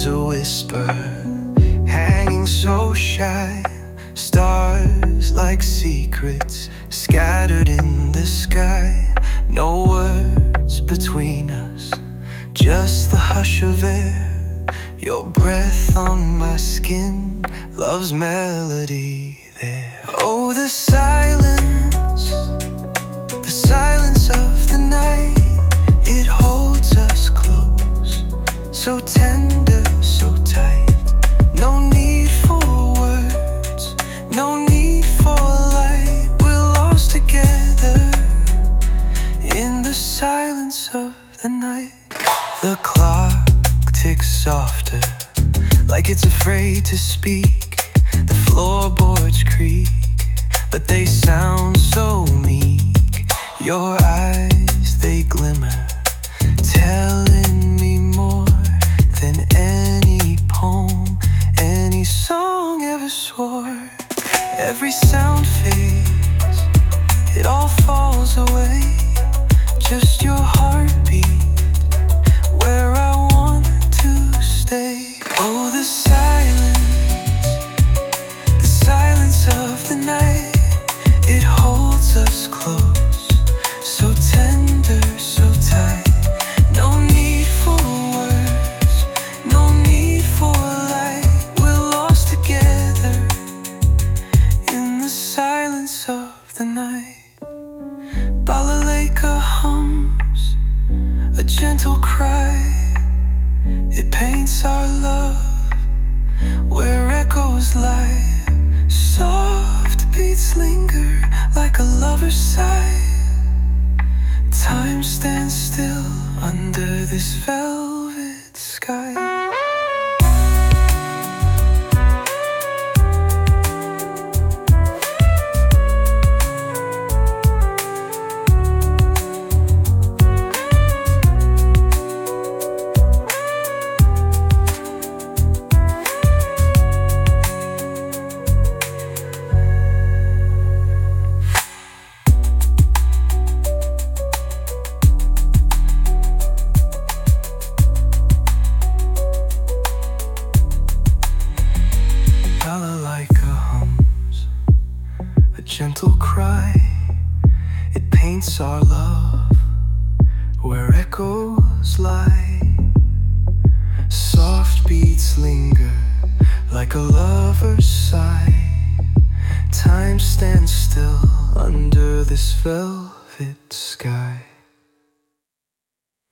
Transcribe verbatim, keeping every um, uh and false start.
There's a whisper hanging so shy, stars like secrets scattered in the sky. No words between us, just the hush of air. Your breath on my skin, love's melody there. Oh, the silence, the silence of the night. It holds us close, so tender, so tight. No need for words, no need for light. We're lost together in the silence of the night. The clock ticks softer, like it's afraid to speak. The floorboards creak, but they sound so meek. Your eyes, they glimmer, telling me more than any poem, any song ever swore. Every sound fades, it all falls away. Just your heartbeat, where I want to stay. Oh, the silence, the silence of the night. It holds us close, so tender, so tight. No need for words, no need for light. We're lost together in the silence of the night. Balalaika hums a gentle cry. It paints our love where echoes lie. Soft beats linger like a lover's sigh. Time stands still under this velvet sky. Balalaika hums a gentle cry. It paints our love where echoes lie. Soft beats linger like a lover's sigh. Time stands still under this velvet sky.